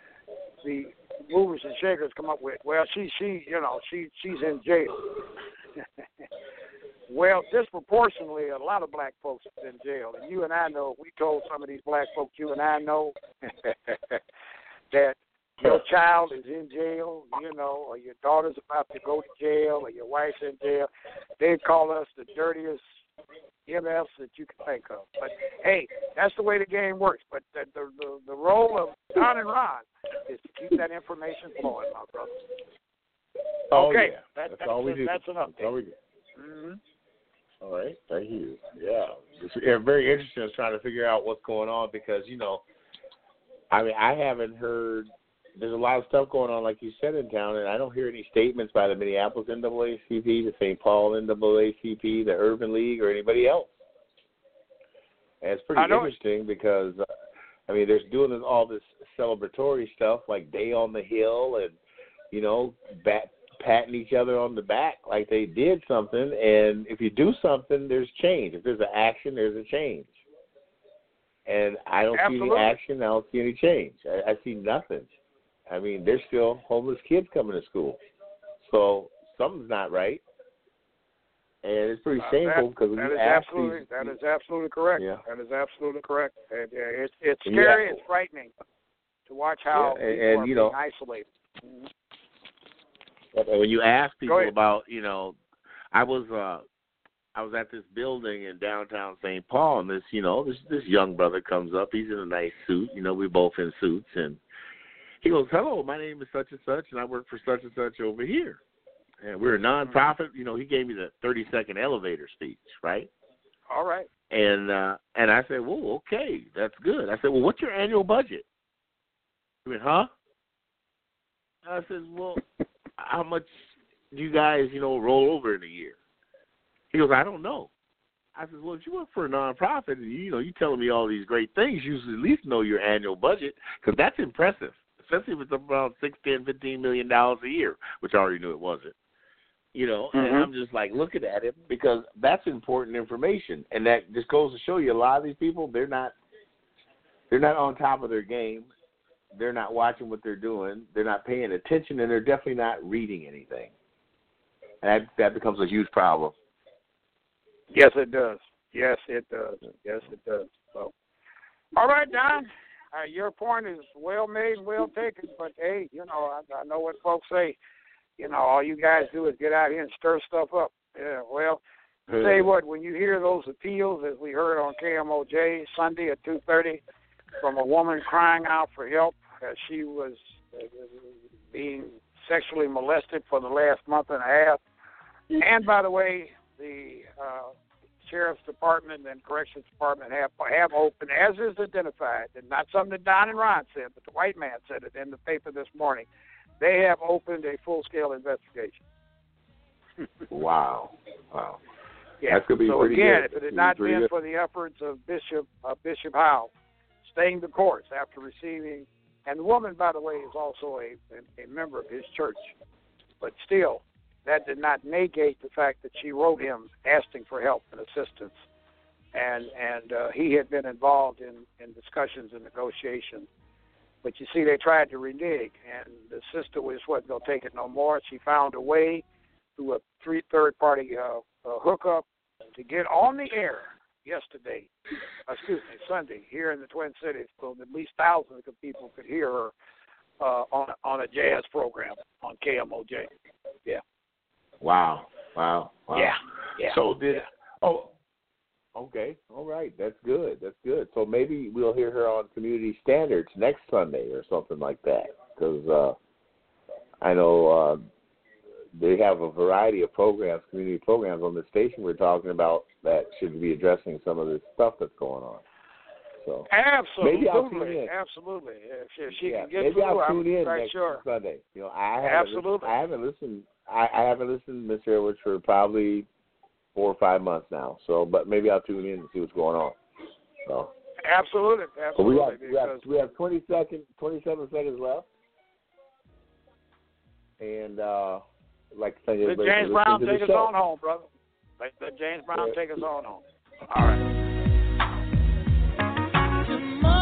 the movers and shakers come up with. Well, she, she, you know, she, she's in jail. well, disproportionately, a lot of black folks are in jail. And you and I know, we told some of these black folks, you and I know, that your child is in jail, you know, or your daughter's about to go to jail, or your wife's in jail. They call us the dirtiest M Fs that you can think of. But, hey, that's the way the game works. But the the, the, the role of Don and Ron is to keep that information flowing, my brother. Oh, okay. yeah. That, that's, that's all we a, do. That's enough. That's all we do. Mm-hmm. All right. Thank you. Yeah. It's yeah, very interesting. I was trying to figure out what's going on because, you know, I mean, I haven't heard – there's a lot of stuff going on, like you said, in town, and I don't hear any statements by the Minneapolis N double A C P, the Saint Paul N double A C P, the Urban League, or anybody else. And it's pretty interesting because, uh, I mean, they're doing this, all this celebratory stuff like Day on the Hill and, you know, bat, patting each other on the back like they did something. And if you do something, there's change. If there's an action, there's a change. And I don't Absolutely. see any action. I don't see any change. I, I see nothing. I mean, there's still homeless kids coming to school. So something's not right. And it's pretty Uh, shameful because when that you is ask absolutely these, that is absolutely correct. Yeah. That is absolutely correct. And, uh, it's it's Yeah. scary. It's frightening to watch how Yeah, and- people and, are you being know, isolated. and when you ask people ahead. about, you know, I was uh, I was at this building in downtown Saint Paul, and this, you know, this this young brother comes up. He's in a nice suit. You know, we're both in suits, and he goes, "Hello, my name is such and such, and I work for such and such over here. And we're a nonprofit." You know, he gave me the thirty-second elevator speech, right? All right. And uh, and I said, "Well, okay, that's good." I said, "Well, what's your annual budget?" He went, "Huh?" I said, "Well, how much do you guys, you know, roll over in a year?" He goes, "I don't know." I said, "Well, if you work for a nonprofit, and you know, you telling me all these great things, you should at least know your annual budget, because that's impressive, especially if it's around six, ten, fifteen million dollars a year," which I already knew it wasn't. You know, Mm-hmm. and I'm just like looking at it because that's important information, and that just goes to show you a lot of these people, they're not they're not on top of their game. They're not watching what they're doing. They're not paying attention, and they're definitely not reading anything. And that that becomes a huge problem. Yes, it does. Yes, it does. Yes, it does. So, all right, Don. Uh, your point is well made and well taken. But hey, you know, I, I know what folks say. You know, all you guys do is get out here and stir stuff up. Yeah. Well, I'll tell you what. When you hear those appeals, as we heard on K M O J Sunday at two thirty, from a woman crying out for help as she was uh, being sexually molested for the last month and a half. And by the way, the uh, Sheriff's Department and Corrections Department have have opened, as is identified, and not something that Don and Ron said, but the white man said it in the paper this morning. They have opened a full-scale investigation. Wow. Wow. Yeah. That's going to be so pretty again, good. if it had not been good. for the efforts of Bishop uh, Bishop Howe staying the course after receiving, and the woman, by the way, is also a, a, a member of his church, but still, that did not negate the fact that she wrote him asking for help and assistance, and and uh, he had been involved in, in discussions and negotiations. But you see, they tried to renege, and the sister was wasn't going to take it no more. She found a way through a three third-party uh, uh, hookup to get on the air yesterday, excuse me, Sunday, here in the Twin Cities, so at least thousands of people could hear her uh, on on a jazz program on K M O J. Yeah. Wow. Wow. Wow. Yeah. Yeah. So did yeah. oh. Okay, all right, that's good, that's good. So maybe we'll hear her on Community Standards next Sunday or something like that, because uh, I know uh, they have a variety of programs, community programs on the station we're talking about that should be addressing some of this stuff that's going on. So Absolutely, maybe I'll tune in. Absolutely. If she, if she yeah, can get maybe through, I'll I'm tune in quite next sure. Sunday. You know, I haven't Absolutely. Listened, I haven't listened. I, I haven't listened, Miss Edwards, for probably four or five months now. So, but maybe I'll tune in and see what's going on. So, absolutely, absolutely. so we have we have we have twenty seconds, twenty-seven seconds left, and uh, I'd like to thank let everybody James for Brown listening take to us the show. on home, brother. Let, let James Brown Yeah. take us on home. All right.